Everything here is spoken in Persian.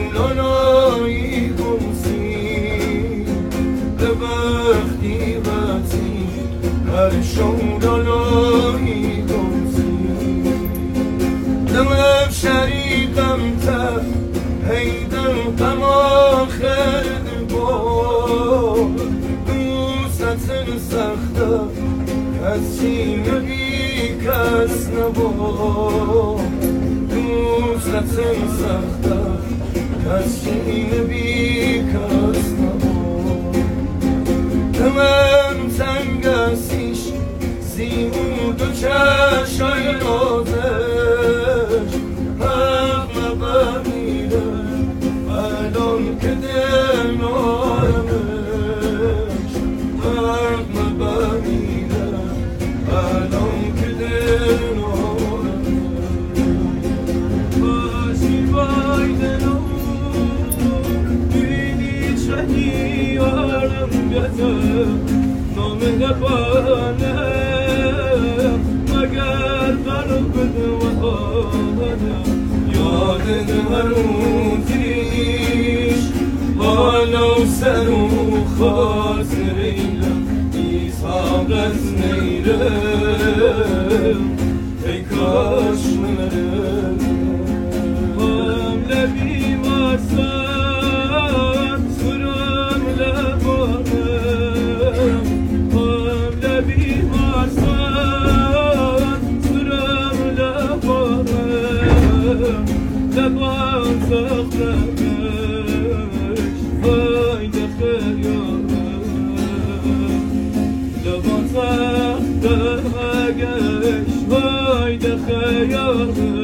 لالایی گمسی به وقتی وقتی هر شو لالایی گمسی دمم شریقم تا هیدم غم آخر با دوستت سخته کسی نبی کس نبا دوستت سخته کسی نبی کس نبا دمم تنگ استیش زیمون دو چشای نازش حق نبمیره الان که دل نارمش حق نبمیره الان که دل نارمش باشی بایدنو بینی چهی یارم بیده نامه نبانه مگر قلب دوانه یادت هنوزیش حالا سر و خاطرینم ایساق از نیرم ای کاش منم هم لبی مارسان سرم لبانم هم لبی مارسان سرم لبانم لبان سخنمش وای دخیارم لبان سخنمش وای دخیارم